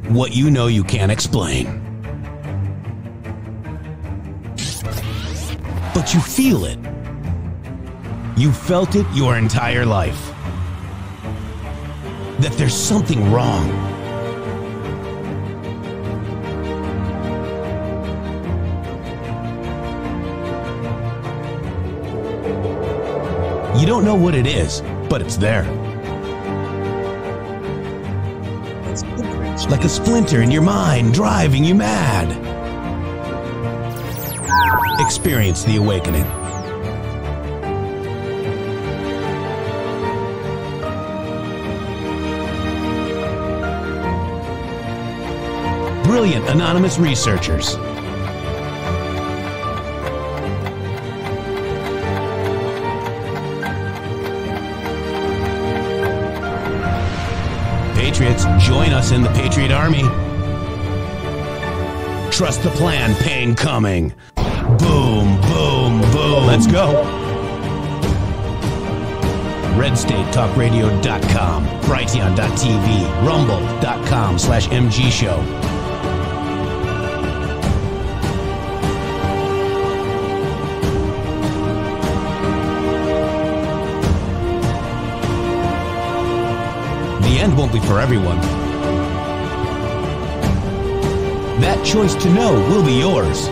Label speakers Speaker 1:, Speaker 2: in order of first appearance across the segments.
Speaker 1: what you know you can't explain. But you feel it. You felt it your entire life. That there's something wrong. You don't know what it is, but it's there. Like a splinter in your mind, driving you mad. Experience the awakening. Brilliant anonymous researchers. Patriots, join us in the Patriot Army. Trust the plan, pain coming. Boom, boom, boom. Let's go. RedStateTalkRadio.com, Brighteon.tv, Rumble.com/MG Show. The end won't be for everyone. That choice to know will be yours.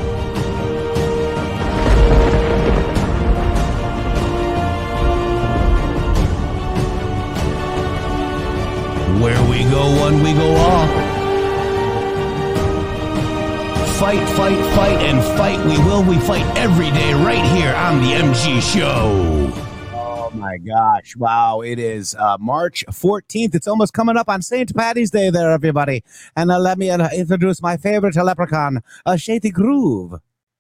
Speaker 1: Where we go one, we go all. Fight, fight, fight, and fight we will. We fight every day right here on the MG Show.
Speaker 2: Oh my gosh. Wow. It is March 14th. It's almost coming up on St. Paddy's Day there, everybody. And let me introduce my favorite leprechaun, Shady Groove.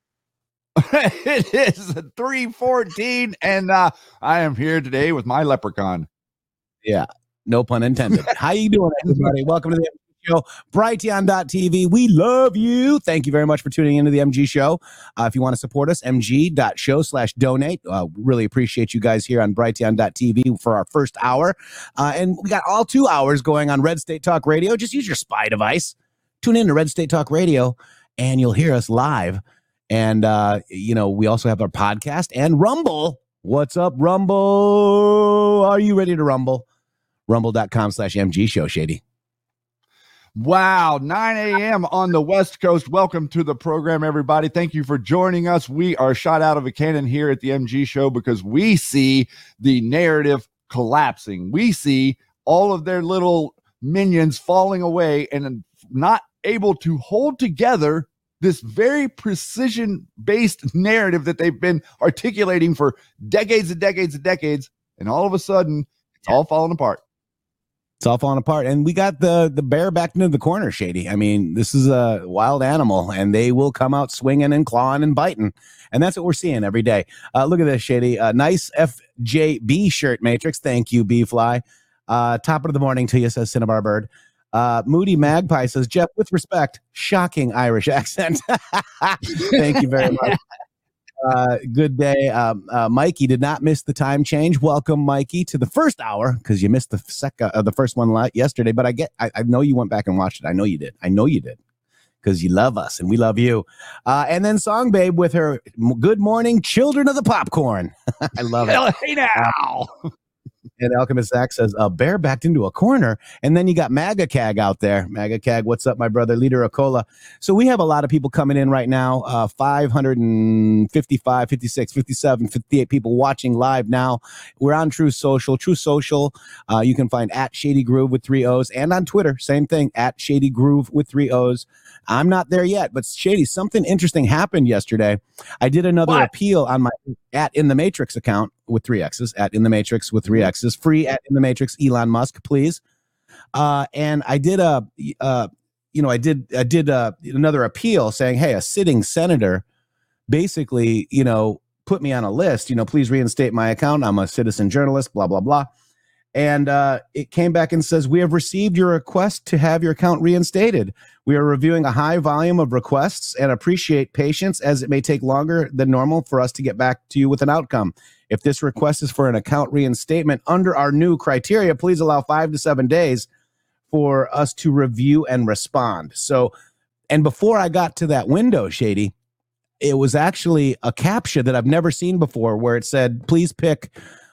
Speaker 3: It is 3:14, and I am here today with my leprechaun.
Speaker 2: Yeah. No pun intended. How you doing, everybody? Welcome to the MG Show, Brighteon.tv. We love you. Thank you very much for tuning into the MG Show. If you want to support us, mg.show/donate. Really appreciate you guys here on Brighteon.tv for our first hour. And we got all 2 hours going on Red State Talk Radio. Just use your spy device. Tune in to Red State Talk Radio, and you'll hear us live. And, we also have our podcast and Rumble. What's up, Rumble? Are you ready to rumble? Rumble.com/MG Show, Shady.
Speaker 3: Wow, 9 a.m. on the West Coast. Welcome to the program, everybody. Thank you for joining us. We are shot out of a cannon here at the MG Show because we see the narrative collapsing. We see all of their little minions falling away and not able to hold together this very precision-based narrative that they've been articulating for decades and decades and decades. And all of a sudden, it's all falling apart.
Speaker 2: It's all falling apart. And we got the bear back into the corner, Shady. I mean, this is a wild animal, and they will come out swinging and clawing and biting. And that's what we're seeing every day. Look at this, Shady. Nice FJB shirt, Matrix. Thank you, B-Fly. Top of the morning to you, says Cinnabar Bird. Moody Magpie says, Jeff, with respect, shocking Irish accent. Thank you very much. Good day. Mikey did not miss the time change. Welcome, Mikey, to the first hour, because you missed the first one yesterday. But I know you went back and watched it. I know you did, because you love us and we love you. And then Song Babe with her good morning, children of the popcorn. I love it.
Speaker 3: Hey now.
Speaker 2: And Alchemist Zach says, bear backed into a corner. And then you got Maga Cag out there. Maga Cag, what's up, my brother? Leader of Cola. So we have a lot of people coming in right now. 555, 56, 57, 58 people watching live now. We're on True Social. True Social, you can find at Shady Groove with 3 O's. And on Twitter, same thing, at Shady Groove with 3 O's. I'm not there yet, but Shady, something interesting happened yesterday. I did another appeal on my at In the Matrix account with 3 X's, at In the Matrix with 3 X's, free at In the Matrix, Elon Musk, please. And I did another appeal saying, hey, a sitting senator basically, put me on a list, please reinstate my account. I'm a citizen journalist, blah, blah, blah. And it came back and says, we have received your request to have your account reinstated. We are reviewing a high volume of requests and appreciate patience as it may take longer than normal for us to get back to you with an outcome. If this request is for an account reinstatement under our new criteria, please allow 5 to 7 days for us to review and respond. So, and before I got to that window, Shady, it was actually a captcha that I've never seen before, where it said, "Please pick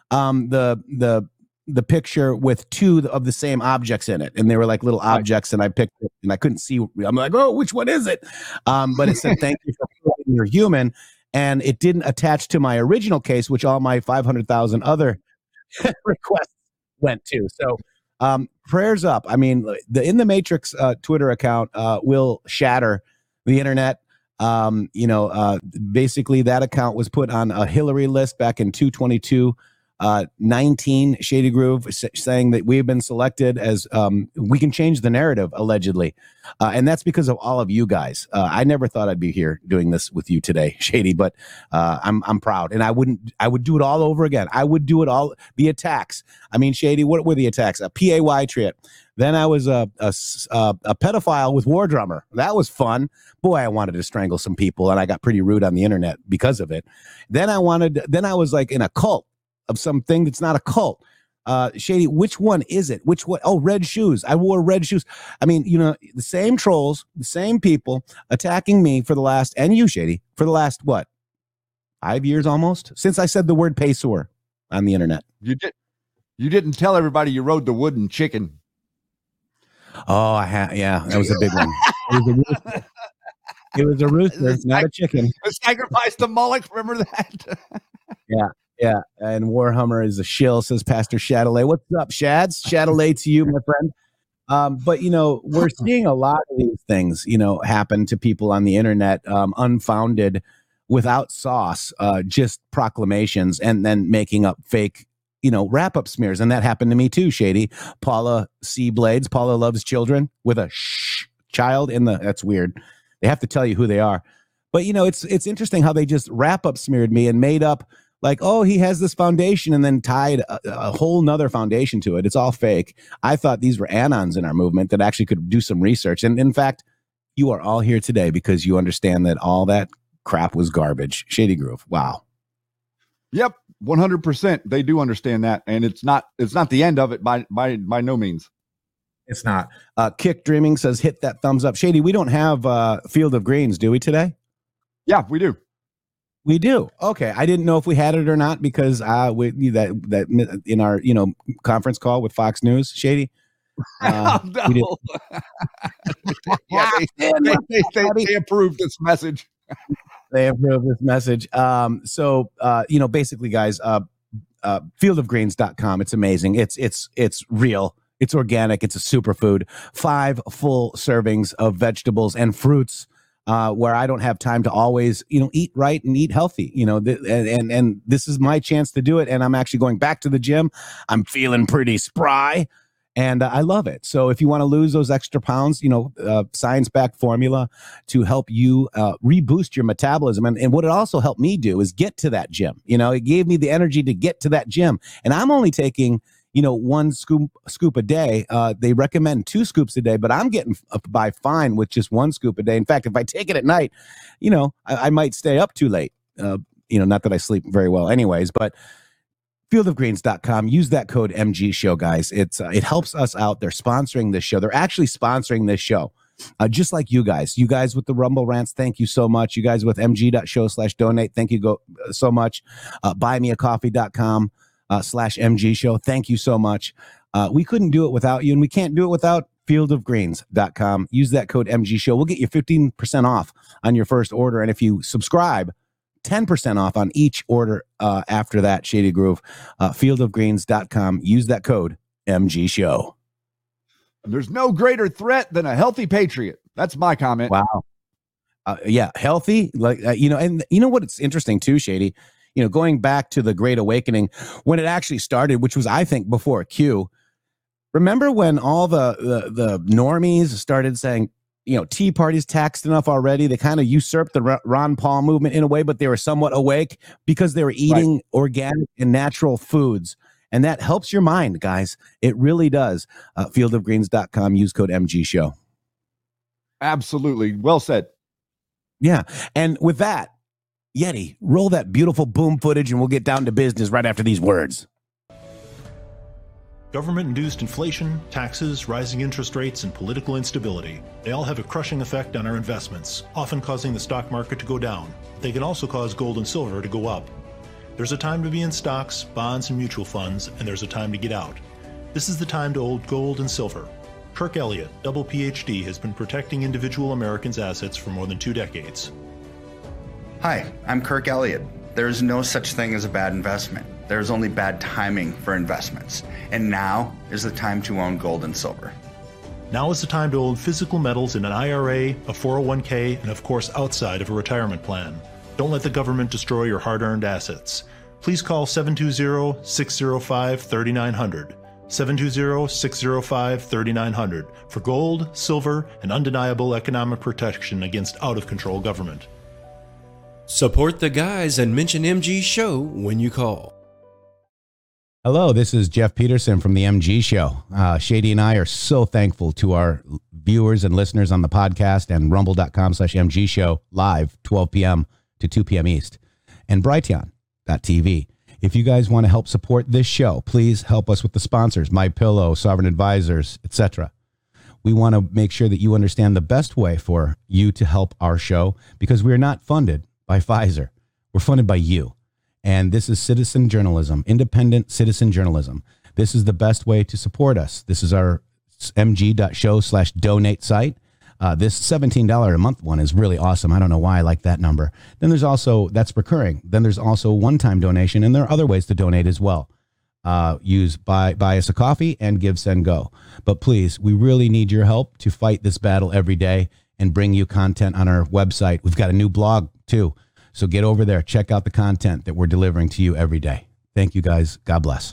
Speaker 2: the picture with two of the same objects in it," and they were like little objects, and I picked it, and I couldn't see. I'm like, "Oh, which one is it?" But it said, "Thank you for proving you're human," and it didn't attach to my original case, which all my 500,000 other requests went to. So, prayers up. I mean, the In the Matrix Twitter account will shatter the internet. Basically that account was put on a Hillary list back in 2/22/19, Shady Groove, saying that we've been selected as we can change the narrative, allegedly. And that's because of all of you guys. I never thought I'd be here doing this with you today, Shady, but I'm proud. And I would do it all over again. I would do it all. The attacks. I mean, Shady, what were the attacks? A PAY trip. Then I was a pedophile with War Drummer. That was fun. Boy, I wanted to strangle some people, and I got pretty rude on the internet because of it. Then I was like in a cult of something that's not a cult. Shady, which one is it? Which one? Oh, red shoes. I wore red shoes. I mean, the same trolls, the same people attacking me for the last, and you, Shady, for the last, what, 5 years almost? Since I said the word Paysor on the internet.
Speaker 3: You didn't tell everybody you rode the wooden chicken.
Speaker 2: Oh, yeah, that was a big one. It was a rooster, not a chicken.
Speaker 3: Sacrifice to Moloch, remember that?
Speaker 2: Yeah, and Warhammer is a shill, says Pastor Chatelet. What's up, Shads? Chatelet to you, my friend. But, we're seeing a lot of these things, happen to people on the internet, unfounded, without sauce, just proclamations, and then making up fake wrap-up smears. And that happened to me too, Shady. Paula C. Blades, Paula Loves Children, with a child in that's weird. They have to tell you who they are. But, it's interesting how they just wrap-up smeared me and made up like, oh, he has this foundation, and then tied a whole nother foundation to it. It's all fake. I thought these were anons in our movement that actually could do some research. And in fact, you are all here today because you understand that all that crap was garbage. Shady Groove. Wow.
Speaker 3: Yep. 100%. They do understand that. And it's not the end of it by no means.
Speaker 2: It's not. Kick Dreaming says, hit that thumbs up. Shady, we don't have Field of Greens, do we today?
Speaker 3: Yeah, we do.
Speaker 2: We do. Okay. I didn't know if we had it or not because that in our, conference call with Fox News, Shady.
Speaker 3: No. Yeah, they approved this message.
Speaker 2: They approved this message. Basically, guys, fieldofgreens.com. It's amazing. It's real. It's organic. It's a superfood. 5 full servings of vegetables and fruits, where I don't have time to always, eat right and eat healthy, and this is my chance to do it. And I'm actually going back to the gym. I'm feeling pretty spry. And I love it. So if you want to lose those extra pounds, science-backed formula to help you reboost your metabolism. And what it also helped me do is get to that gym. It gave me the energy to get to that gym. And I'm only taking, 1 scoop a day. They recommend 2 scoops a day, but I'm getting by fine with just 1 scoop a day. In fact, if I take it at night, I might stay up too late. Not that I sleep very well anyways, but fieldofgreens.com. Use that code MG Show, guys. It helps us out. They're sponsoring this show. They're actually sponsoring this show. Just like you guys with the Rumble Rants. Thank you so much. You guys with mg.show/donate. Thank you so much. Buymeacoffee.com /MG Show. Thank you so much. We couldn't do it without you, and we can't do it without fieldofgreens.com. Use that code MG Show. We'll get you 15% off on your first order. And if you subscribe, 10% off on each order after that, Shady Groove. Fieldofgreens.com. Use that code MG Show.
Speaker 3: There's no greater threat than a healthy patriot. That's my comment.
Speaker 2: Wow. Yeah, healthy. And what it's interesting too, Shady, going back to the Great Awakening, when it actually started, which was, I think, before Q. Remember when all the normies started saying, Tea Party's taxed enough already? They kind of usurped the Ron Paul movement in a way, but they were somewhat awake because they were eating organic and natural foods. And that helps your mind, guys. It really does. Fieldofgreens.com. Use code MG Show.
Speaker 3: Absolutely. Well said.
Speaker 2: Yeah. And with that, Yeti, roll that beautiful boom footage and we'll get down to business right after these words.
Speaker 4: Government-induced inflation, taxes, rising interest rates, and political instability, they all have a crushing effect on our investments, often causing the stock market to go down. They can also cause gold and silver to go up. There's a time to be in stocks, bonds, and mutual funds, and there's a time to get out. This is the time to hold gold and silver. Kirk Elliott, double PhD, has been protecting individual Americans' assets for more than 2 decades.
Speaker 5: Hi, I'm Kirk Elliott. There is no such thing as a bad investment. There is only bad timing for investments. And now is the time to own gold and silver.
Speaker 4: Now is the time to own physical metals in an IRA, a 401k, and of course outside of a retirement plan. Don't let the government destroy your hard-earned assets. Please call 720-605-3900. 720-605-3900 for gold, silver, and undeniable economic protection against out-of-control government.
Speaker 6: Support the guys and mention MG Show when you call.
Speaker 2: Hello, this is Jeff Peterson from the MG Show. Shady and I are so thankful to our viewers and listeners on the podcast and rumble.com/MG Show live 12 p.m. to 2 p.m. East and Brighteon.tv. If you guys want to help support this show, please help us with the sponsors, MyPillow, Sovereign Advisors, etc. We want to make sure that you understand the best way for you to help our show because we are not funded by Pfizer. We're funded by you. And this is citizen journalism, independent citizen journalism. This is the best way to support us. This is our mg.show/donate site. This $17 a month one is really awesome. I don't know why I like that number. Then there's also, that's recurring. Then there's also one-time donation, and there are other ways to donate as well. Buy us a coffee and Give, Send, Go. But please, we really need your help to fight this battle every day and bring you content on our website. We've got a new blog too. So get over there, check out the content that we're delivering to you every day. Thank you guys. God bless.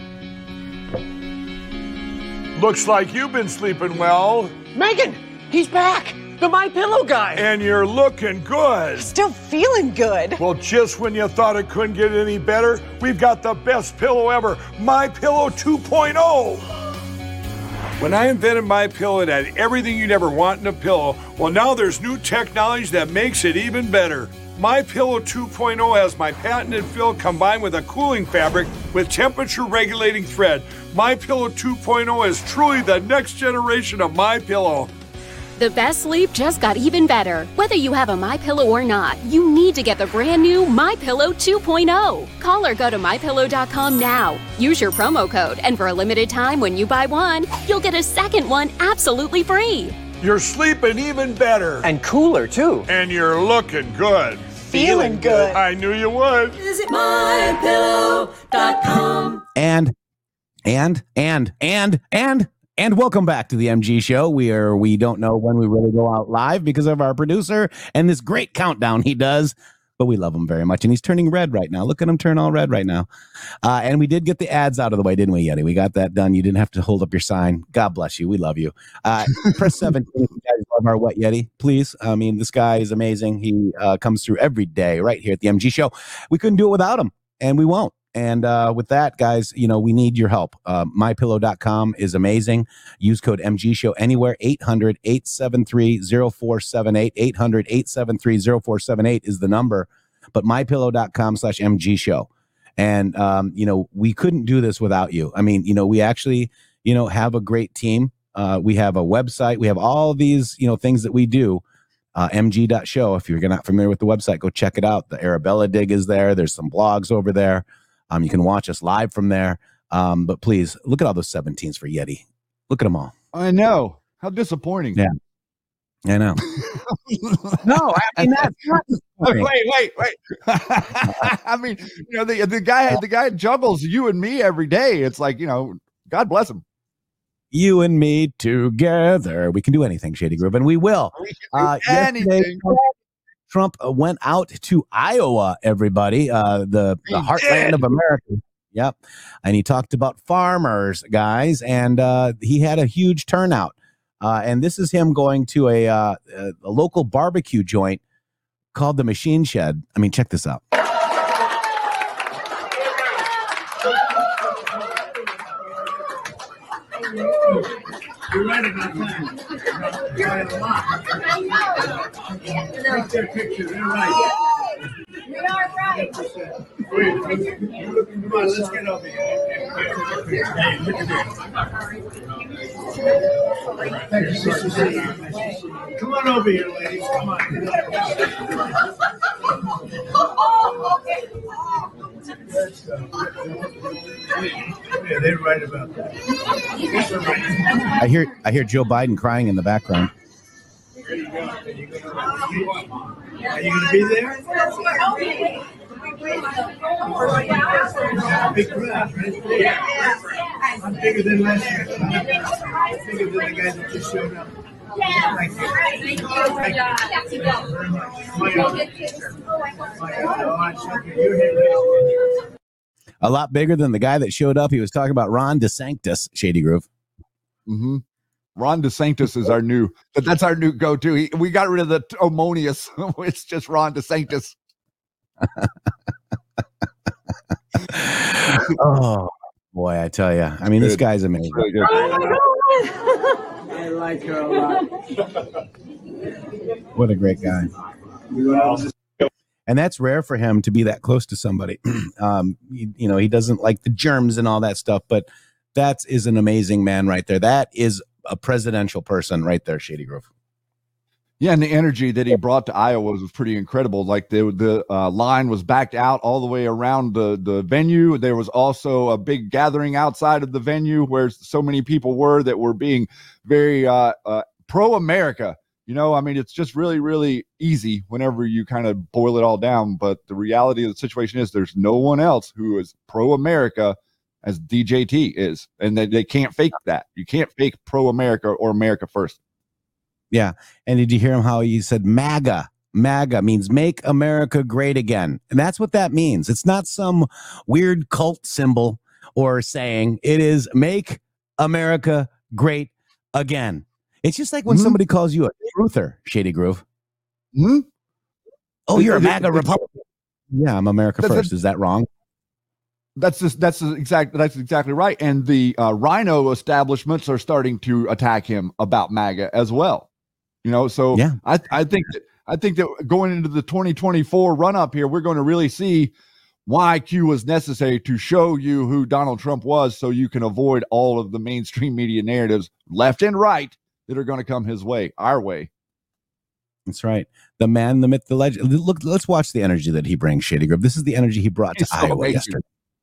Speaker 7: Looks like you've been sleeping well.
Speaker 8: Megan, he's back. The MyPillow guy.
Speaker 7: And you're looking good.
Speaker 9: Still feeling good.
Speaker 7: Well, just when you thought it couldn't get any better, we've got the best pillow ever, MyPillow 2.0. When I invented MyPillow, it had everything you'd ever want in a pillow. Well, now there's new technology that makes it even better. MyPillow 2.0 has my patented fill combined with a cooling fabric with temperature-regulating thread. MyPillow 2.0 is truly the next generation of MyPillow.
Speaker 10: The best sleep just got even better. Whether you have a MyPillow or not, you need to get the brand new MyPillow 2.0. Call or go to MyPillow.com now. Use your promo code, and for a limited time when you buy one, you'll get a second one absolutely free.
Speaker 7: You're sleeping even better.
Speaker 8: And cooler, too.
Speaker 7: And you're looking good.
Speaker 9: Feeling good.
Speaker 7: I knew you would.
Speaker 11: Visit MyPillow.com.
Speaker 2: And welcome back to the MG Show. We don't know when we really go out live because of our producer and this great countdown he does, but we love him very much. And he's turning red right now. Look at him turn all red right now. And we did get the ads out of the way, didn't we, Yeti? We got that done. You didn't have to hold up your sign. God bless you. We love you. Press 17 if you guys love our Wet Yeti, please. I mean, this guy is amazing. He comes through every day right here at the MG Show. We couldn't do it without him, and we won't. And with that, guys, we need your help. MyPillow.com is amazing. Use code MGShow anywhere. 800-873-0478. 800-873-0478 is the number. But MyPillow.com/MGShow. And, we couldn't do this without you. I mean, we actually, have a great team. We have a website. We have all these, things that we do. MG.show. If you're not familiar with the website, go check it out. The Arabella dig is there. There's some blogs over there. You can watch us live from there. But please look at all those 17s for Yeti. Look at them all.
Speaker 3: I know. How disappointing.
Speaker 2: Yeah. I know. No, I mean, that's not
Speaker 3: wait. I mean, the guy juggles you and me every day. It's like, God bless him.
Speaker 2: You and me together. We can do anything, Shady Groove, and we will.
Speaker 3: We can do anything.
Speaker 2: Trump went out to Iowa, everybody, the heartland of America. Yep. And he talked about farmers, guys, and he had a huge turnout. And this is him going to a local barbecue joint called the Machine Shed. I mean, check this out.
Speaker 12: You're right about that. You're right a lot. I know. Take their picture. They're right.
Speaker 11: We are right.
Speaker 12: Wait, come on, let's get over here. Hey, look at this. Come on over here, ladies. Come on. Yeah, they're right about that.
Speaker 2: I hear Joe Biden crying in the background.
Speaker 12: There you go. Are you going to be there? Big crowd, right? Yeah. I'm bigger than last year. I'm bigger than the guys that just showed up. Thank you.
Speaker 2: A lot bigger than the guy that showed up. He was talking about Ron DeSantis, Shady Groove.
Speaker 3: Mm-hmm. Ron DeSantis is our new, but that's our new go-to. We got rid of the Omonius. It's just Ron DeSantis.
Speaker 2: Oh boy, I tell you. I mean, this guy's amazing.
Speaker 12: I like her a lot.
Speaker 2: What a great guy. And that's rare for him to be that close to somebody. He doesn't like the germs and all that stuff, but that is an amazing man right there. That is a presidential person right there, Shady Grove.
Speaker 3: Yeah, and the energy that he brought to Iowa was pretty incredible. Like the line was backed out all the way around the venue. There was also a big gathering outside of the venue where so many people were that were being very pro-America. I mean, it's just really, really easy whenever you kind of boil it all down. But the reality of the situation is there's no one else who is pro-America as DJT is. And they can't fake that. You can't fake pro-America or America first.
Speaker 2: Yeah. And did you hear him how he said MAGA? MAGA means make America great again. And that's what that means. It's not some weird cult symbol or saying. It is make America great again. It's just like when somebody calls you a truther, Shady Groove. Oh, you're a MAGA Republican. Yeah, I'm America first. Is that wrong?
Speaker 3: That's exactly right. And the Rhino establishments are starting to attack him about MAGA as well. So yeah. I think that going into the 2024 run up here, we're going to really see why Q was necessary to show you who Donald Trump was, so you can avoid all of the mainstream media narratives, left and right, that are going to come his way, our way.
Speaker 2: That's right. The man, the myth, the legend. Look, let's watch the energy that he brings, Shady Grove. This is the energy he brought to Iowa yesterday.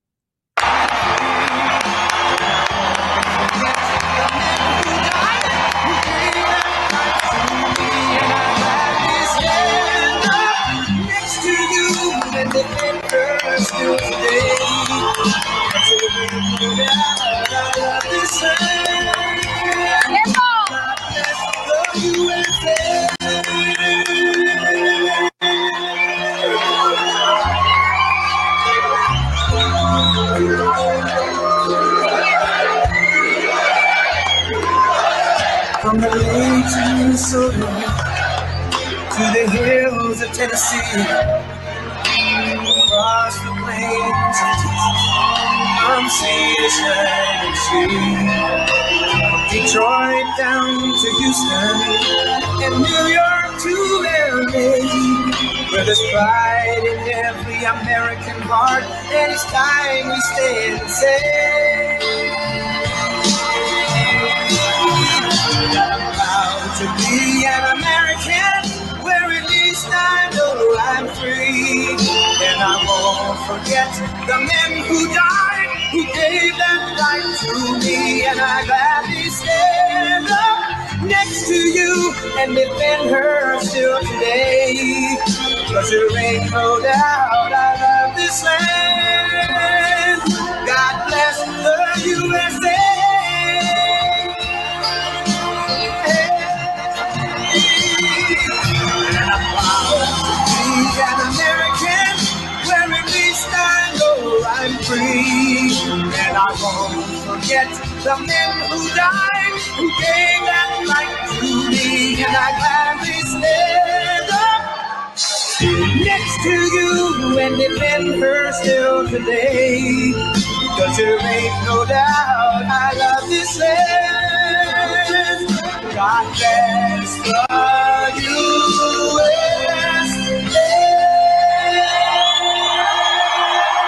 Speaker 11: From the lakes of Minnesota to the hills of Tennessee, across the plains of Texas, from sea to shining sea, from Detroit down to Houston, and New York to LA, where there's pride in every American heart, and it's time we stand and say, I'm proud to be an American, where at least I know I'm free. And I won't forget the men who died, who gave that right to me. And I gladly stand up next to you and defend her still today. 'Cause there ain't no doubt I love this land. God bless the USA. An American, where at least I know I'm free. And I won't forget the men who died, who gave that right to me. And I gladly stand up next to you and defend her still today. 'Cause there ain't no doubt I love this land. God bless the USA.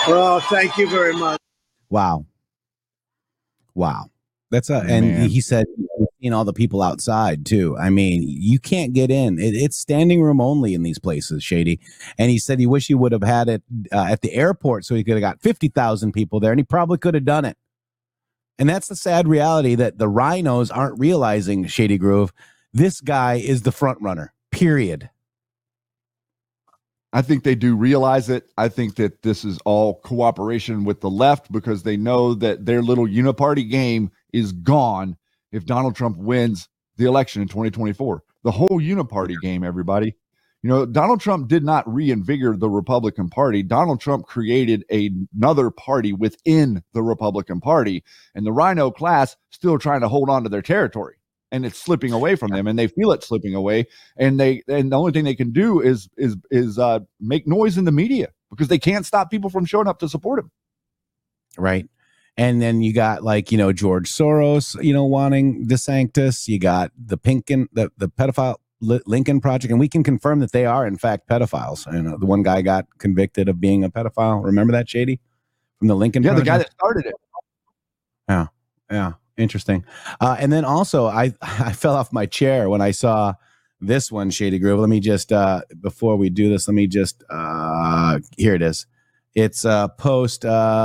Speaker 12: Well, thank you very much.
Speaker 2: Wow. That's and he said, all the people outside too. I mean, you can't get in. It's standing room only in these places, Shady. And he said he wished he would have had it at the airport so he could have got 50,000 people there, and he probably could have done it. And that's the sad reality that the rhinos aren't realizing, Shady Groove. This guy is the front runner, period.
Speaker 3: I think they do realize it. I think that this is all cooperation with the left because they know that their little uniparty game is gone if Donald Trump wins the election in 2024. The whole uniparty game, everybody. You know, Donald Trump did not reinvigorate the Republican Party. Donald Trump created another party within the Republican Party, and the rhino class still trying to hold on to their territory. And it's slipping away from them, and they feel it slipping away. And the only thing they can do is make noise in the media because they can't stop people from showing up to support him.
Speaker 2: Right. And then you got George Soros, wanting DeSantis. You got the pedophile Lincoln Project, and we can confirm that they are in fact pedophiles. And the one guy got convicted of being a pedophile. Remember that, Shady, from the Lincoln Project?
Speaker 3: The guy that started it.
Speaker 2: Yeah. Interesting. And then also I fell off my chair when I saw this one, Shady Groove. Let me just, before we do this, here it is. It's post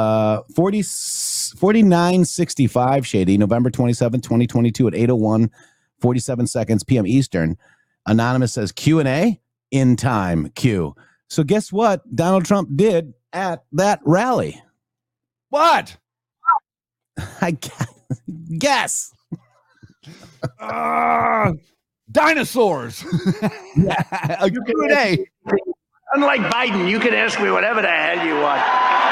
Speaker 2: 4965, Shady, November 27th, 2022 at 8:01, 47 seconds PM Eastern. Anonymous says Q&A in time, Q. So guess what Donald Trump did at that rally?
Speaker 3: What?
Speaker 2: I guess.
Speaker 3: Dinosaurs. A Q&A.
Speaker 12: Unlike Biden, you can ask me whatever the hell you want.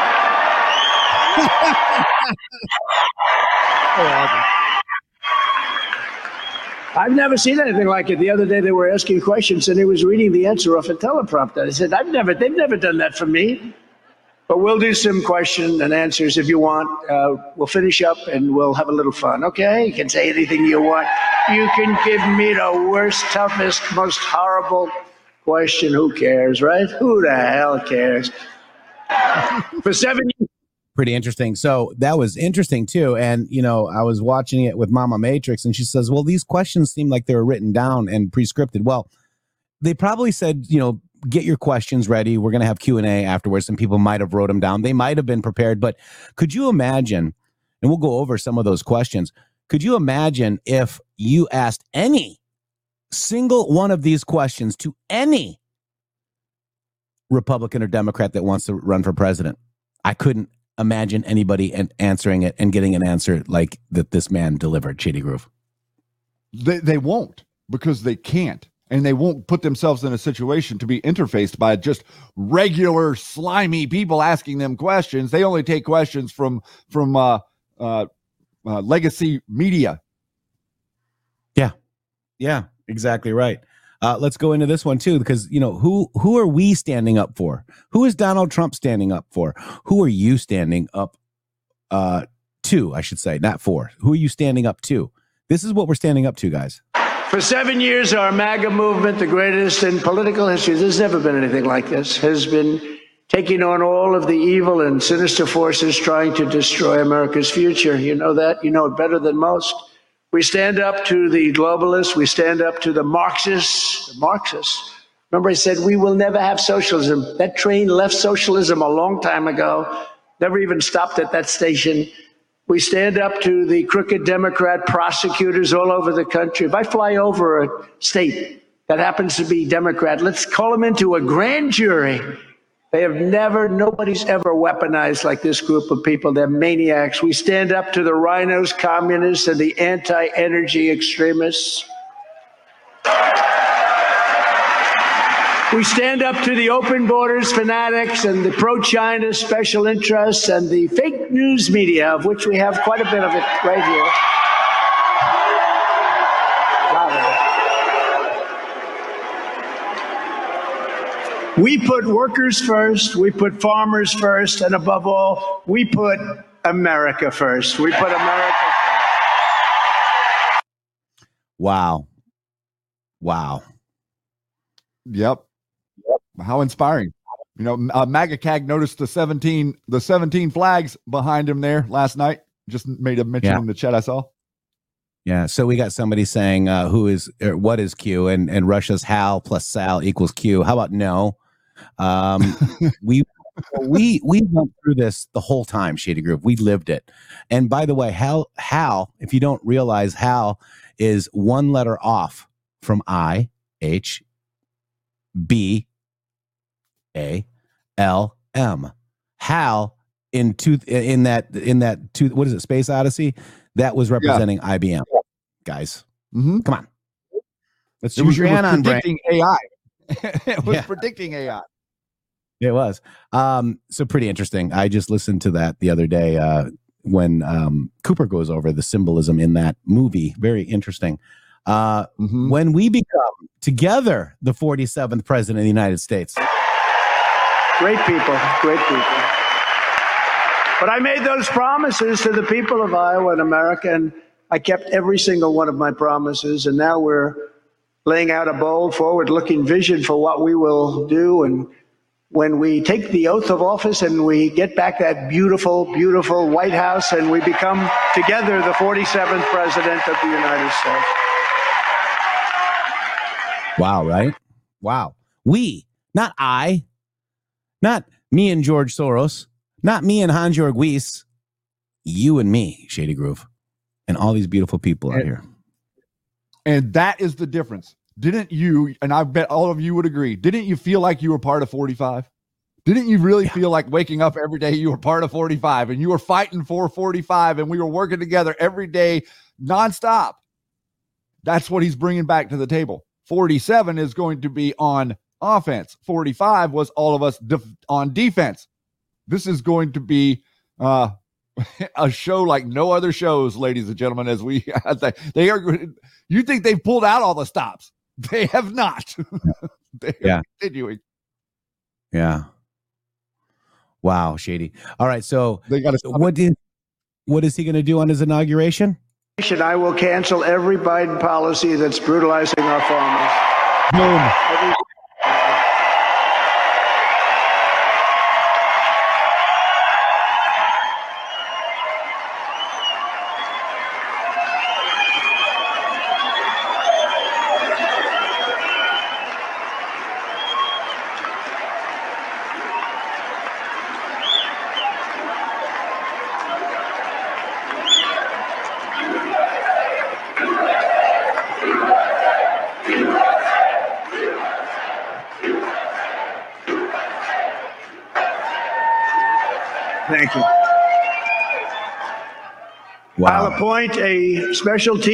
Speaker 12: I've never seen anything like it. The other day they were asking questions and he was reading the answer off a teleprompter. I said, they've never done that for me. But we'll do some question and answers if you want. We'll finish up and we'll have a little fun, okay? You can say anything you want. You can give me the worst, toughest, most horrible question. Who cares, right? Who the hell cares? For 7 years.
Speaker 2: Pretty interesting. So that was interesting too. And, I was watching it with Mama Matrix and she says, well, these questions seem like they were written down and pre-scripted. Well, they probably said, get your questions ready. We're going to have Q&A afterwards. Some people might have wrote them down. They might have been prepared, but could you imagine, and we'll go over some of those questions. Could you imagine if you asked any single one of these questions to any Republican or Democrat that wants to run for president? I couldn't imagine anybody answering it and getting an answer like that this man delivered, Shady Groove.
Speaker 3: They won't because they can't. And they won't put themselves in a situation to be interfaced by just regular slimy people asking them questions. They only take questions from legacy media.
Speaker 2: Yeah, exactly right. Let's go into this one too, because who are we standing up for? Who is Donald Trump standing up for? Who are you standing up to? I should say, not for. Who are you standing up to? This is what we're standing up to, guys.
Speaker 12: For 7 years, our MAGA movement, the greatest in political history, there's never been anything like this, has been taking on all of the evil and sinister forces trying to destroy America's future. You know that? You know it better than most. We stand up to the globalists. We stand up to the Marxists. Remember I said we will never have socialism. That train left socialism a long time ago, never even stopped at that station. We stand up to the crooked Democrat prosecutors all over the country. If I fly over a state that happens to be Democrat, let's call them into a grand jury. Nobody's ever weaponized like this group of people. They're maniacs. We stand up to the rhinos, communists, and the anti-energy extremists. We stand up to the open borders fanatics and the pro-China special interests and the fake news media, of which we have quite a bit of it right here. We put workers first, we put farmers first, and above all, we put America first. We put America first.
Speaker 2: Wow.
Speaker 3: Yep. How inspiring. You know, MAGA CAG noticed the 17 flags behind him there last night. Just made a mention in the chat I saw.
Speaker 2: Yeah, so we got somebody saying what is Q, and Russia's Hal plus Sal equals Q. How about no? We went through this the whole time, Shady Groove. We lived it. And by the way, Hal, if you don't realize, Hal is one letter off from I, H, B, A, L, M. Hal in that what is it, Space Odyssey? That was representing IBM, guys.
Speaker 3: Mm-hmm.
Speaker 2: Come on. Let's use your Anon brain.
Speaker 3: AI. It was predicting AI.
Speaker 2: It was. So pretty interesting. I just listened to that the other day when Cooper goes over the symbolism in that movie. Very interesting. When we become together the 47th president of the United States.
Speaker 12: Great people. But I made those promises to the people of Iowa and America, and I kept every single one of my promises. And now we're laying out a bold, forward-looking vision for what we will do. And when we take the oath of office and we get back that beautiful, beautiful White House and we become together the 47th president of the United States.
Speaker 2: Wow, right? Wow. We, not I, not me and George Soros, not me and Hans-Jörg Wyss, you and me, Shady Groove, and all these beautiful people out here.
Speaker 3: And that is the difference. Didn't you, and I bet all of you would agree, didn't you feel like you were part of 45? Didn't you really feel like waking up every day you were part of 45 and you were fighting for 45 and we were working together every day nonstop? That's what he's bringing back to the table. 47 is going to be on offense. 45 was all of us on defense. This is going to be a show like no other shows, ladies and gentlemen, as they are. You think they've pulled out all the stops? They have not. They are continuing.
Speaker 2: Yeah. Wow, Shady. All right, so
Speaker 3: they got to.
Speaker 2: What is he going to do on his inauguration?
Speaker 12: I will cancel every Biden policy that's brutalizing our farmers.
Speaker 3: Boom.
Speaker 12: Thank you.
Speaker 2: Wow.
Speaker 12: I'll appoint a special team.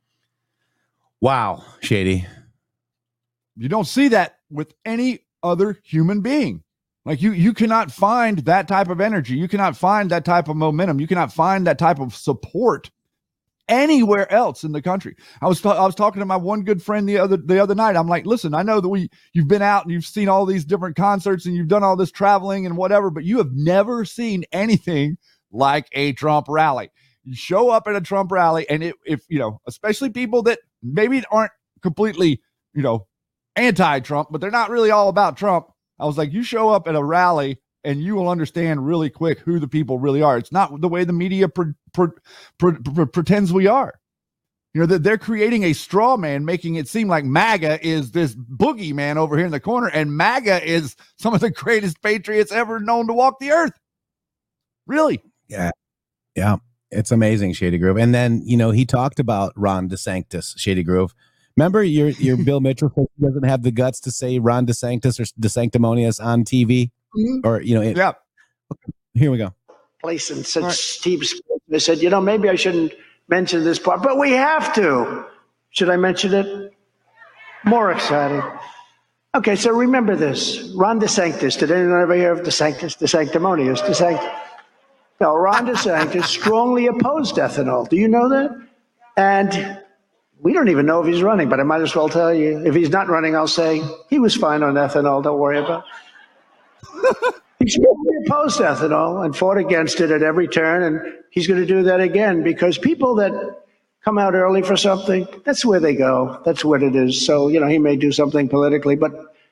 Speaker 2: Wow, Shady.
Speaker 3: You don't see that with any other human being. Like you cannot find that type of energy. You cannot find that type of momentum. You cannot find that type of support anywhere else in the country. I was talking to my one good friend the other night. I'm like, listen, I know that you've been out and you've seen all these different concerts and you've done all this traveling and whatever, but you have never seen anything like a Trump rally. You show up at a Trump rally, and if you know, especially people that maybe aren't completely, you know, anti-Trump, but they're not really all about Trump. I was like, you show up at a rally and you will understand really quick who the people really are. It's not the way the media pretends we are. You know, that they're creating a straw man, making it seem like MAGA is this boogeyman over here in the corner, and MAGA is some of the greatest patriots ever known to walk the earth. Really?
Speaker 2: Yeah. Yeah. It's amazing, Shady Groove. And then, you know, he talked about Ron DeSantis, Shady Groove. Remember your Bill Mitchell doesn't have the guts to say Ron DeSantis or DeSanctimonious on TV?
Speaker 12: Mm-hmm.
Speaker 2: Or, you know,
Speaker 3: yeah.
Speaker 2: Here we go.
Speaker 12: Place and such teams. They said, you know, maybe I shouldn't mention this part, but we have to. Should I mention it? More exciting. Okay, so remember this. Ron DeSantis. Did anyone ever hear of DeSantis? DeSanctimonious. DeSantis. No, Ron DeSantis strongly opposed ethanol. Do you know that? And we don't even know if he's running, but I might as well tell you. If he's not running, I'll say he was fine on ethanol. Don't worry about it. He strongly opposed ethanol and fought against it at every turn, and he's going to do that again because people that come out early for something, that's where they go. That's what it is. So, you know, he may do something politically, but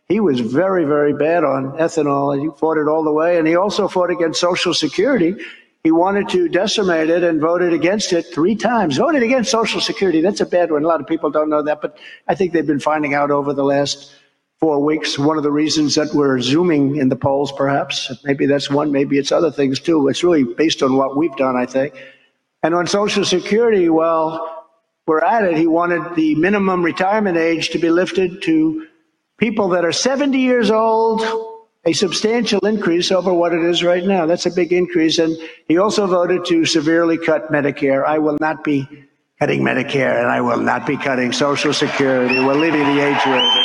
Speaker 12: he was very, very bad on ethanol, and he fought it all the way. And he also fought against Social Security. He wanted to decimate it and voted against it 3 times. Voted against Social Security. That's a bad one. A lot of people don't know that, but I think they've been finding out over the last 4 weeks. One of the reasons that we're zooming in the polls, perhaps. Maybe that's one. Maybe it's other things, too. It's really based on what we've done, I think. And on Social Security, well, we're at it. He wanted the minimum retirement age to be lifted to people that are 70 years old, a substantial increase over what it is right now. That's a big increase. And he also voted to severely cut Medicare. I will not be cutting Medicare, and I will not be cutting Social Security. We're leaving the age where.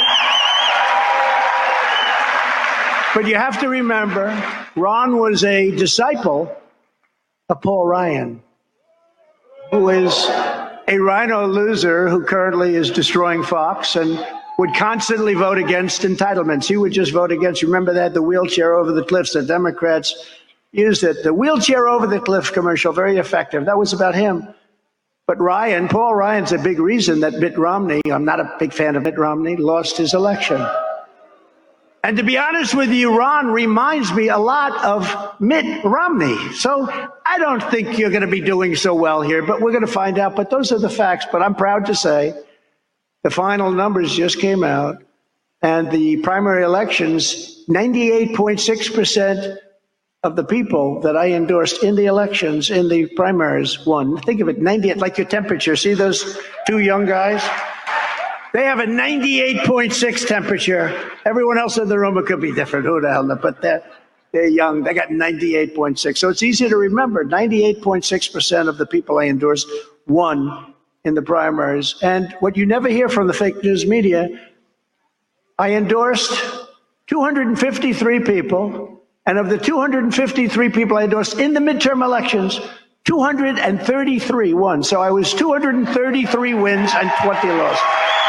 Speaker 12: But you have to remember, Ron was a disciple of Paul Ryan, who is a rhino loser who currently is destroying Fox and would constantly vote against entitlements. He would just vote against. Remember that, the wheelchair over the cliffs, the Democrats used it. The wheelchair over the cliff commercial, very effective. That was about him. But Ryan, Paul Ryan's a big reason that Mitt Romney, I'm not a big fan of Mitt Romney, lost his election. And to be honest with you, Ron reminds me a lot of Mitt Romney. So I don't think you're going to be doing so well here, but we're going to find out. But those are the facts. But I'm proud to say the final numbers just came out, and the primary elections, 98.6% of the people that I endorsed in the elections, in the primaries, won. Think of it, 98, like your temperature. See those 2 young guys? They have a 98.6 temperature. Everyone else in the room, it could be different. Who the hell knows? But they're young. They got 98.6. So it's easy to remember. 98.6% of the people I endorsed won in the primaries. And what you never hear from the fake news media, I endorsed 253 people. And of the 253 people I endorsed in the midterm elections, 233 won. So I was 233 wins and 20 losses.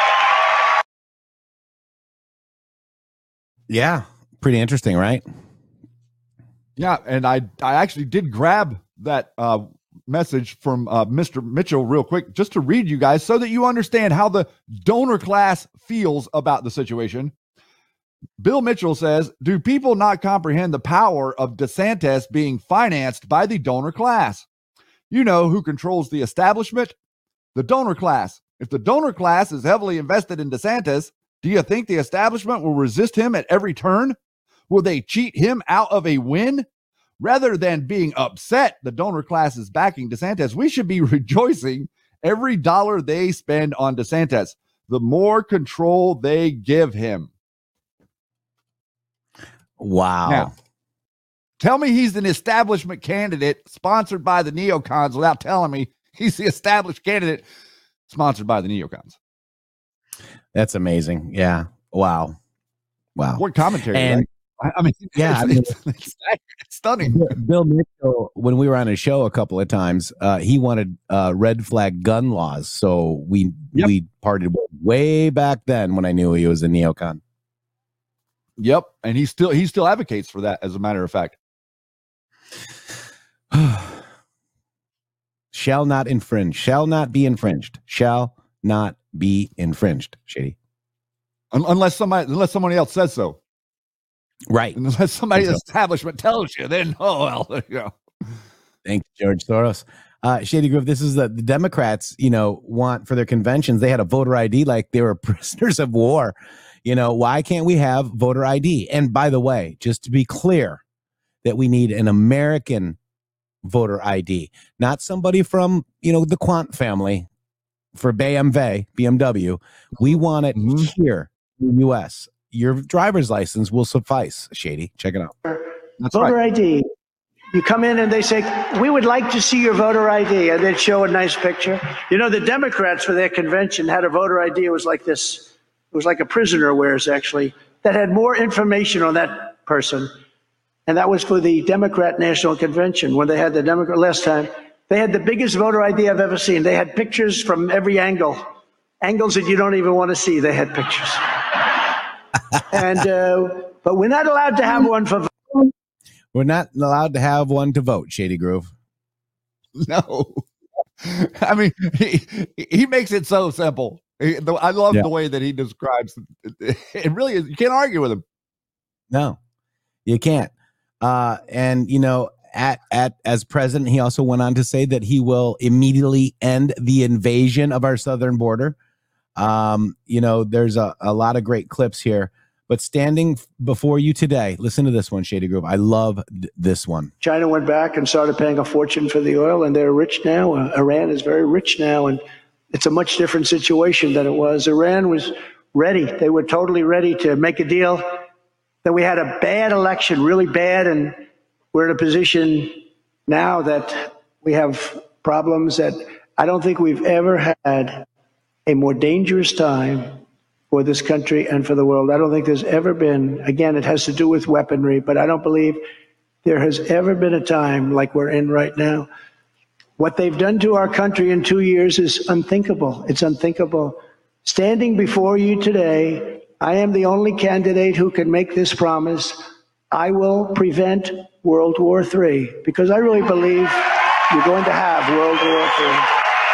Speaker 2: Yeah, pretty interesting, right?
Speaker 3: Yeah, and I actually did grab that message from Mr. Mitchell real quick just to read you guys so that you understand how the donor class feels about the situation. Bill Mitchell says, do people not comprehend the power of DeSantis being financed by the donor class? You know who controls the establishment? The donor class. If the donor class is heavily invested in DeSantis, do you think the establishment will resist him at every turn? Will they cheat him out of a win? Rather than being upset the donor class is backing DeSantis, we should be rejoicing every dollar they spend on DeSantis. The more control they give him.
Speaker 2: Wow.
Speaker 3: Now, tell me he's an establishment candidate sponsored by the neocons without telling me he's the established candidate sponsored by the neocons.
Speaker 2: That's amazing. Yeah. Wow.
Speaker 3: What commentary?
Speaker 2: And
Speaker 3: right? I mean,
Speaker 2: yeah,
Speaker 3: it's stunning.
Speaker 2: Bill Mitchell, when we were on his show a couple of times, he wanted red flag gun laws. So we parted way back then when I knew he was a neocon.
Speaker 3: Yep, and he still advocates for that. As a matter of fact,
Speaker 2: shall not infringe, shall not be infringed, shall not be infringed. Shady,
Speaker 3: unless somebody else says so,
Speaker 2: right?
Speaker 3: Unless somebody establishment tells you, then there you go.
Speaker 2: Thanks, George Soros. Shady Groove, this is the Democrats. Want for their conventions. They had a voter ID like they were prisoners of war. Why can't we have voter ID? And by the way, just to be clear, that we need an American voter ID, not somebody from, the Quant family for BMW. We want it here in the U.S. Your driver's license will suffice, Shady. Check it out.
Speaker 12: That's voter right. ID. You come in and they say, we would like to see your voter ID. And they'd show a nice picture. The Democrats for their convention had a voter ID. It was like this. It was like a prisoner wears, actually, that had more information on that person. And that was for the Democrat National Convention. When they had the Democrat last time, they had the biggest voter ID I've ever seen. They had pictures from every angle, angles that you don't even want to see. They had pictures. But we're not allowed to have one for vote.
Speaker 2: We're not allowed to have one to vote, Shady Groove.
Speaker 3: No. I mean, he makes it so simple. I love the way that he describes it. It really is. You can't argue with him.
Speaker 2: No, you can't. And you know, as president, he also went on to say that he will immediately end the invasion of our southern border. You know, there's a lot of great clips here, but standing before you today, listen to this one, Shady Groove. I love this one.
Speaker 12: China went back and started paying a fortune for the oil, and they're rich now. Iran is very rich now, and it's a much different situation than it was. Iran was ready. They were totally ready to make a deal. Then we had a bad election, really bad, and we're in a position now that we have problems that I don't think we've ever had a more dangerous time for this country and for the world. I don't think there's ever been, again, it has to do with weaponry, but I don't believe there has ever been a time like we're in right now. What they've done to our country in 2 years is unthinkable. It's unthinkable. Standing before you today, I am the only candidate who can make this promise. I will prevent World War III, because I really believe you're going to have World War III.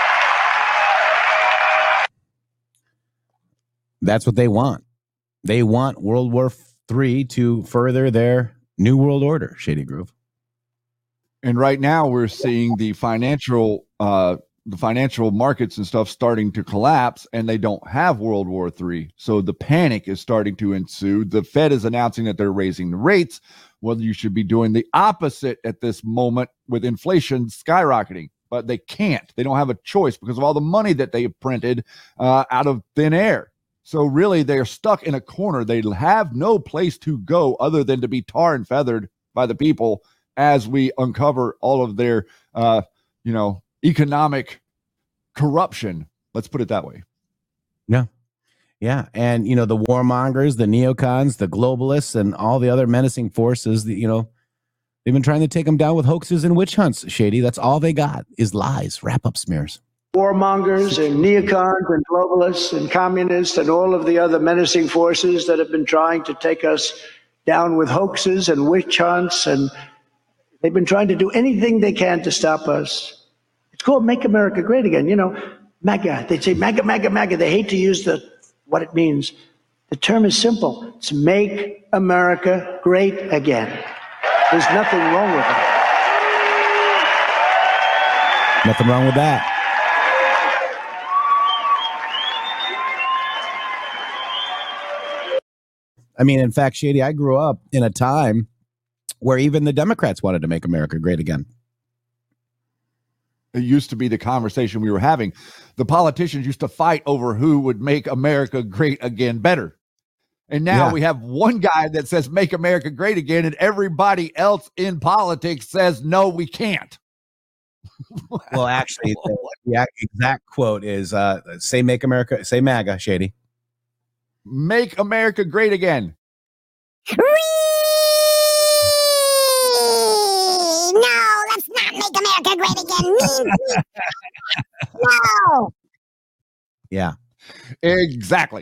Speaker 2: That's what they want. They want World War III to further their new world order, Shady Groove.
Speaker 3: And right now we're seeing the financial markets and stuff starting to collapse, and they don't have World War III. So the panic is starting to ensue. The Fed is announcing that they're raising the rates. Well, you should be doing the opposite at this moment with inflation skyrocketing, but they can't. They don't have a choice because of all the money that they have printed out of thin air. So really, they're stuck in a corner. They have no place to go other than to be tar and feathered by the people as we uncover all of their, economic corruption. Let's put it that way.
Speaker 2: Yeah. Yeah. And, you know, the warmongers, the neocons, the globalists, and all the other menacing forces that, you know, they've been trying to take them down with hoaxes and witch hunts, Shady. That's all they got is lies, wrap-up smears.
Speaker 12: Warmongers and neocons and globalists and communists and all of the other menacing forces that have been trying to take us down with hoaxes and witch hunts, and they've been trying to do anything they can to stop us. It's called Make America Great Again. You know, MAGA. They say MAGA, MAGA, MAGA. They hate to use what it means. The term is simple. It's Make America Great Again. There's nothing wrong with it.
Speaker 2: Nothing wrong with that. I mean, in fact, Shady, I grew up in a time where even the Democrats wanted to make America great again.
Speaker 3: It used to be the conversation we were having. The politicians used to fight over who would make America great again better. And now we have one guy that says make America great again, and everybody else in politics says, no, we can't.
Speaker 2: Well, actually, the exact quote is say make America, say MAGA, Shady.
Speaker 3: Make America great again.
Speaker 13: No, let's not make America great again. No.
Speaker 2: Yeah.
Speaker 3: Exactly.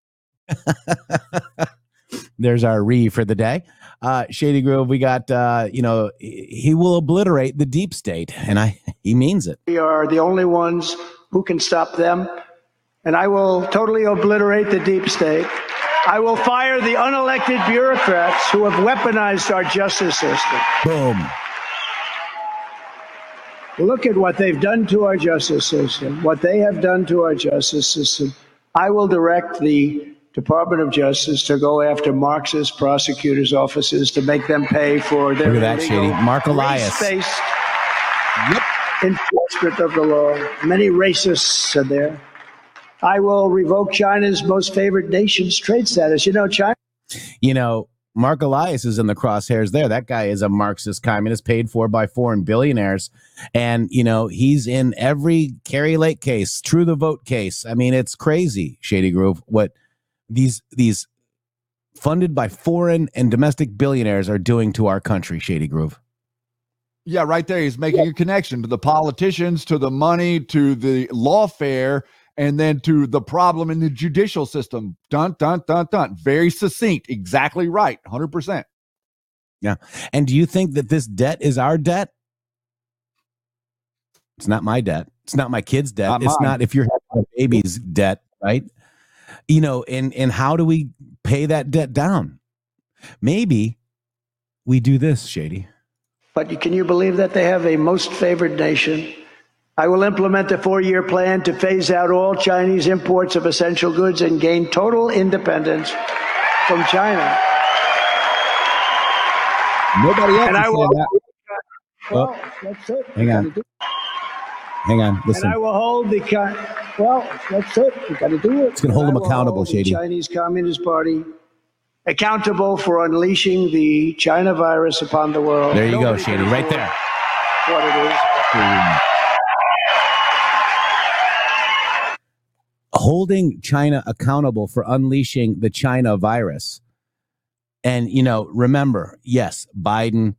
Speaker 2: There's our for the day. Shady Grove, we got, he will obliterate the deep state, and he means it.
Speaker 12: We are the only ones who can stop them, and I will totally obliterate the deep state. I will fire the unelected bureaucrats who have weaponized our justice system.
Speaker 2: Boom.
Speaker 12: Look at what they've done to our justice system, what they have done to our justice system. I will direct the Department of Justice to go after Marxist prosecutors' offices to make them pay for their
Speaker 2: look at that, Shady. Mark Elias.
Speaker 12: Race-based enforcement of the law. Many racists are there. I will revoke China's most favored nation's trade status. You know, China.
Speaker 2: You know, Mark Elias is in the crosshairs there. That guy is a Marxist communist paid for by foreign billionaires. And, you know, he's in every Kerry Lake case, True the Vote case. I mean, it's crazy, Shady Grove, what these funded by foreign and domestic billionaires are doing to our country, Shady Grove.
Speaker 3: Yeah, right there. He's making a connection to the politicians, to the money, to the lawfare, and then to the problem in the judicial system. Dun, dun, dun, dun. Very succinct. Exactly right. 100%.
Speaker 2: Yeah. And do you think that this debt is our debt? It's not my debt. It's not my kid's debt.
Speaker 3: Not
Speaker 2: it's
Speaker 3: mine.
Speaker 2: not if you're having a baby's debt, right? You know, and how do we pay that debt down? Maybe we do this, Shady.
Speaker 12: But can you believe that they have a most favored nation? I will implement a 4-year plan to phase out all Chinese imports of essential goods and gain total independence from China.
Speaker 3: Nobody else
Speaker 12: And
Speaker 3: is
Speaker 12: I will.
Speaker 3: saying that.
Speaker 12: Well, that's it.
Speaker 2: Hang on. Hang on. Listen.
Speaker 12: And I will hold the. Well, that's it. We got to do it.
Speaker 2: It's gonna hold them accountable, Shady.
Speaker 12: The Chinese Communist Party accountable for unleashing the China virus upon the world.
Speaker 2: There you go, Shady. Right there.
Speaker 12: What it is.
Speaker 2: Holding China accountable for unleashing the China virus. And, you know, remember, yes, Biden,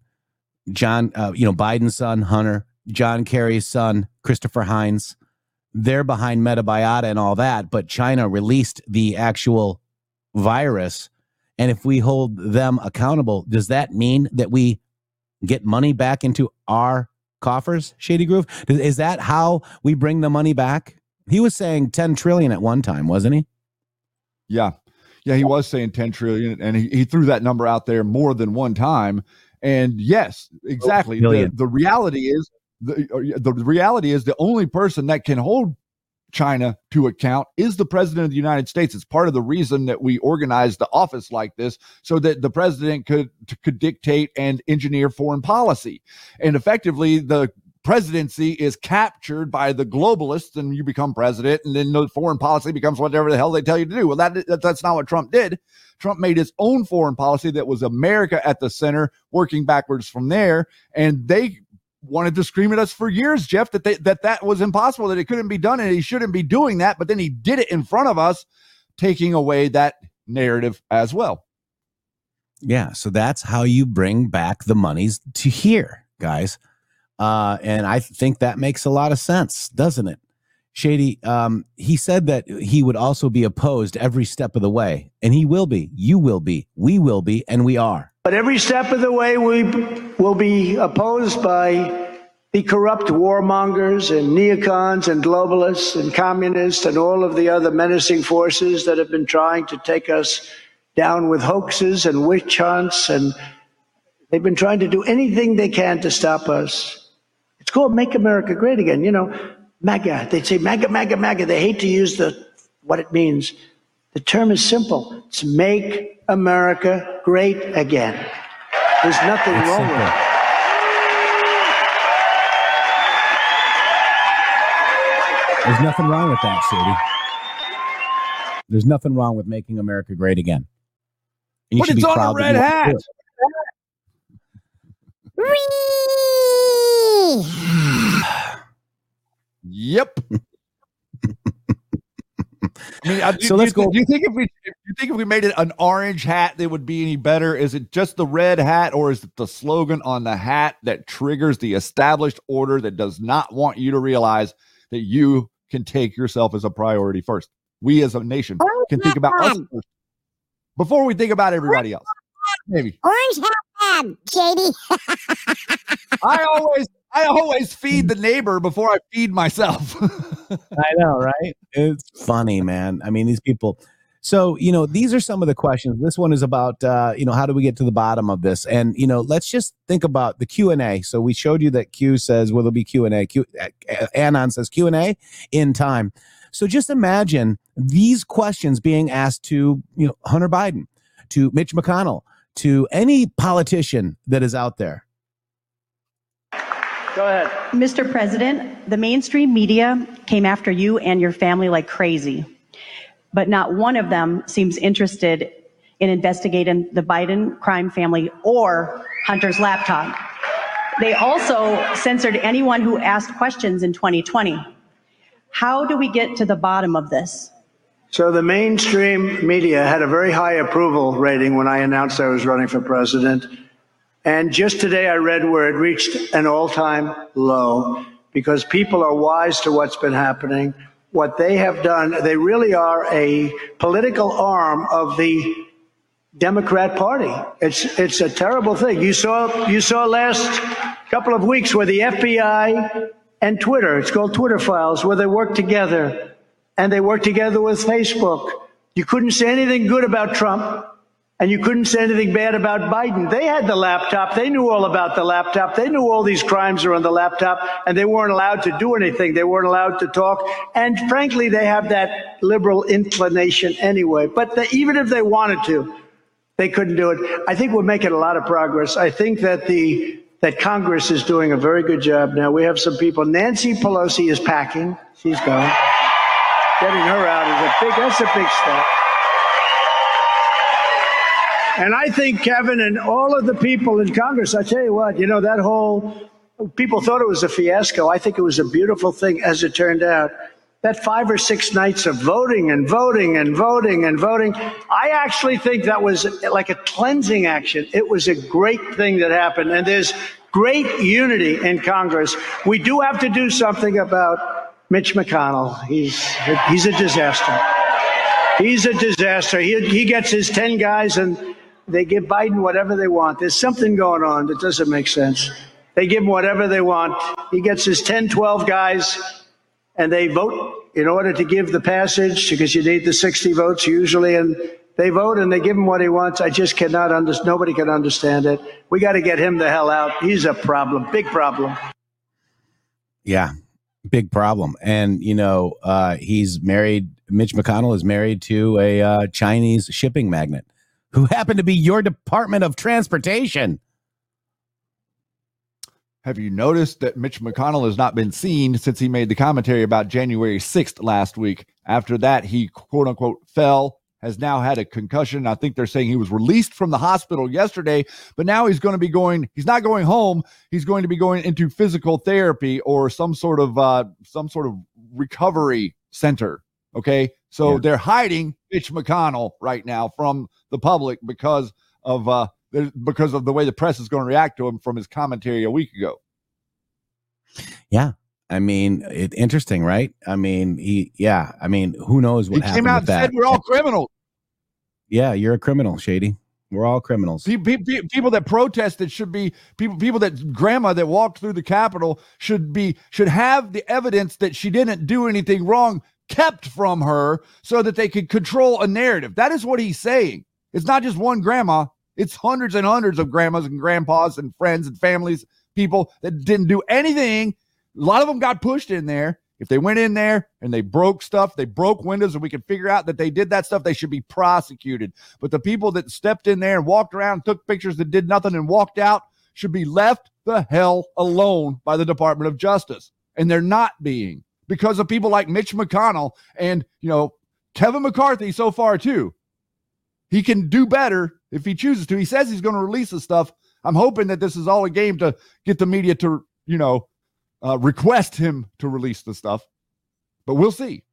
Speaker 2: Biden's son, Hunter, John Kerry's son, Christopher Hines, they're behind Metabiota and all that, but China released the actual virus. And if we hold them accountable, does that mean that we get money back into our coffers, Shady Groove? Is that how we bring the money back? He was saying 10 trillion at one time, wasn't he?
Speaker 3: Yeah. Yeah, he was saying 10 trillion, and he threw that number out there more than one time. And yes, exactly. The reality is the reality is the only person that can hold China to account is the president of the United States. It's part of the reason that we organized the office like this, so that the president could dictate and engineer foreign policy. And effectively, the presidency is captured by the globalists, and you become president, and then the foreign policy becomes whatever the hell they tell you to do. Well, that's not what Trump did. Trump made his own foreign policy that was America at the center, working backwards from there. And they wanted to scream at us for years, Jeff, that was impossible, that it couldn't be done, and he shouldn't be doing that. But then he did it in front of us, taking away that narrative as well.
Speaker 2: Yeah, so that's how you bring back the monies to here, guys. And I think that makes a lot of sense, doesn't it? Shady, he said that he would also be opposed every step of the way, and he will be, you will be, we will be, and we are.
Speaker 12: But every step of the way, we will be opposed by the corrupt warmongers and neocons and globalists and communists and all of the other menacing forces that have been trying to take us down with hoaxes and witch hunts, and they've been trying to do anything they can to stop us. It's called Make America Great Again. You know, MAGA. They'd say MAGA, MAGA, MAGA. They hate to use what it means. The term is simple. It's Make America Great Again. There's nothing wrong with it.
Speaker 2: There's nothing wrong with that, Shady. There's nothing wrong with making America great again. And you
Speaker 3: But it's on a red hat. Yep. I mean,
Speaker 2: So let's go.
Speaker 3: Do you think if we made it an orange hat, they would be any better? Is it just the red hat, or is it the slogan on the hat that triggers the established order that does not want you to realize that you can take yourself as a priority first? We as a nation can think about us first before we think about everybody else. Maybe
Speaker 13: Orange hat, Shady.
Speaker 3: I always feed the neighbor before I feed myself.
Speaker 2: I know, right? It's funny, man. I mean, these people. So, you know, these are some of the questions. This one is about, how do we get to the bottom of this? And, let's just think about the Q&A. So we showed you that Q says, will there be Q&A? Anon says Q&A in time. So just imagine these questions being asked to, Hunter Biden, to Mitch McConnell, to any politician that is out there.
Speaker 12: Go ahead.
Speaker 14: Mr. President, the mainstream media came after you and your family like crazy, but not one of them seems interested in investigating the Biden crime family or Hunter's laptop. They also censored anyone who asked questions in 2020. How do we get to the bottom of this?
Speaker 12: So the mainstream media had a very high approval rating when I announced I was running for president. And just today I read where it reached an all-time low, because people are wise to what's been happening. What they have done, they really are a political arm of the Democrat Party. It's a terrible thing. You saw last couple of weeks where the FBI and Twitter. It's called Twitter Files, where they work together, and they work together with Facebook. You couldn't say anything good about Trump, and you couldn't say anything bad about Biden. They had the laptop. They knew all about the laptop. They knew all these crimes are on the laptop, and they weren't allowed to do anything. They weren't allowed to talk. And frankly, they have that liberal inclination anyway. But even if they wanted to, they couldn't do it. I think we're making a lot of progress. I think that that Congress is doing a very good job now. We have some people. Nancy Pelosi is packing. She's gone. Getting her out that's a big step. And I think, Kevin, and all of the people in Congress, I tell you what, that whole, people thought it was a fiasco. I think it was a beautiful thing as it turned out. That 5 or 6 nights of voting and voting and voting and voting, I actually think that was like a cleansing action. It was a great thing that happened. And there's great unity in Congress. We do have to do something about Mitch McConnell. He's a disaster. He's a disaster. He gets his 10 guys and they give Biden whatever they want. There's something going on that doesn't make sense. They give him whatever they want. He gets his 10, 12 guys, and they vote in order to give the passage, because you need the 60 votes usually, and they vote and they give him what he wants. I just cannot understand. Nobody can understand it. We got to get him the hell out. He's a problem, big problem.
Speaker 2: Yeah, big problem. And, he's married. Mitch McConnell is married to a Chinese shipping magnate who happened to be your Department of Transportation.
Speaker 3: Have you noticed that Mitch McConnell has not been seen since he made the commentary about January 6th last week? After that, he, quote unquote, fell, has now had a concussion. I think they're saying he was released from the hospital yesterday, but now he's not going home. He's going to be going into physical therapy or some sort of recovery center. Okay. So they're hiding Mitch McConnell right now from the public because of the way the press is going to react to him from his commentary a week ago.
Speaker 2: Yeah. I mean, interesting, right? I mean, who knows what happened
Speaker 3: came out
Speaker 2: with
Speaker 3: and
Speaker 2: that.
Speaker 3: said we're all criminals.
Speaker 2: Yeah, you're a criminal, Shady. We're all criminals.
Speaker 3: People that protested should be people that grandma that walked through the Capitol should have the evidence that she didn't do anything wrong kept from her so that they could control a narrative. That is what he's saying. It's not just one grandma. It's hundreds and hundreds of grandmas and grandpas and friends and families, people that didn't do anything. A lot of them got pushed in there. If they went in there and they broke stuff, they broke windows, and we could figure out that they did that stuff, they should be prosecuted. But the people that stepped in there and walked around and took pictures that did nothing and walked out should be left the hell alone by the Department of Justice. And they're not being, because of people like Mitch McConnell and, Kevin McCarthy so far too. He can do better if he chooses to. He says he's going to release the stuff. I'm hoping that this is all a game to get the media to, request him to release the stuff, but we'll see.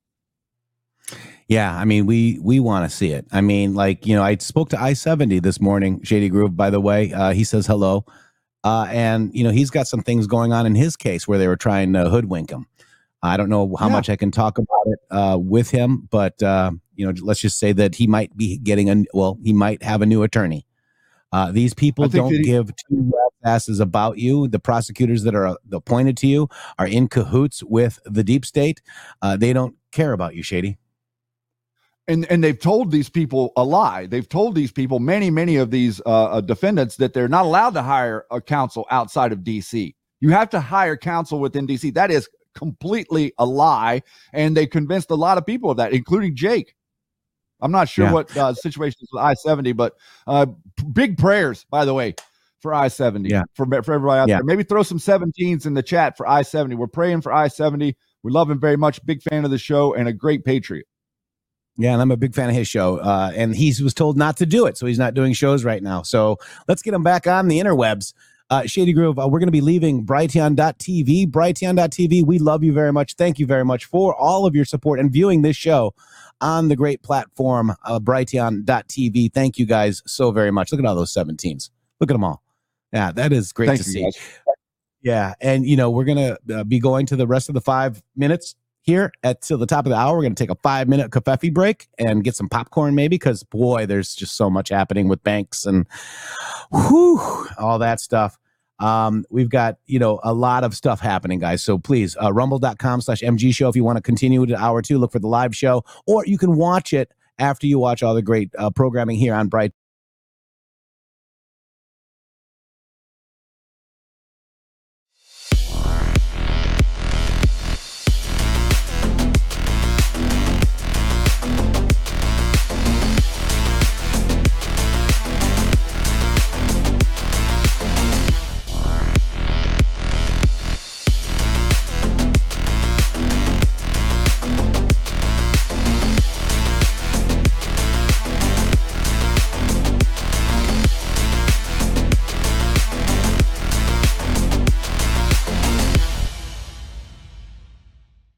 Speaker 2: Yeah, I mean, we want to see it. I mean, I spoke to I-70 this morning, Shady Groove, by the way. He says hello. And, he's got some things going on in his case where they were trying to hoodwink him. I don't know how much I can talk about it with him, but, let's just say that he might be getting he might have a new attorney. These people don't give two asses about you. The prosecutors that are appointed to you are in cahoots with the deep state. They don't care about you, Shady.
Speaker 3: And they've told these people a lie. They've told these people, many of these defendants, that they're not allowed to hire a counsel outside of D.C. You have to hire counsel within D.C. That is completely a lie. And they convinced a lot of people of that, including Jake. I'm not sure what situation is with I-70, but big prayers, by the way, for I-70, for everybody out there. Maybe throw some 17s in the chat for I-70. We're praying for I-70. We love him very much. Big fan of the show and a great patriot.
Speaker 2: Yeah, and I'm a big fan of his show. And he was told not to do it, so he's not doing shows right now. So let's get him back on the interwebs. Shady Groove, we're going to be leaving Brighteon.tv. Brighteon.tv, we love you very much. Thank you very much for all of your support and viewing this show on the great platform, Brighteon.tv. Thank you guys so very much. Look at all those 17s. Look at them all. Yeah, that is great to see. Guys. Yeah, and, we're going to be going to the rest of the 5 minutes here till the top of the hour. We're going to take a 5-minute covfefe break and get some popcorn maybe, because, boy, there's just so much happening with banks and all that stuff. We've got, a lot of stuff happening, guys. So please, rumble.com/MG show. If you want to continue to hour 2, look for the live show, or you can watch it after you watch all the great programming here on Bright.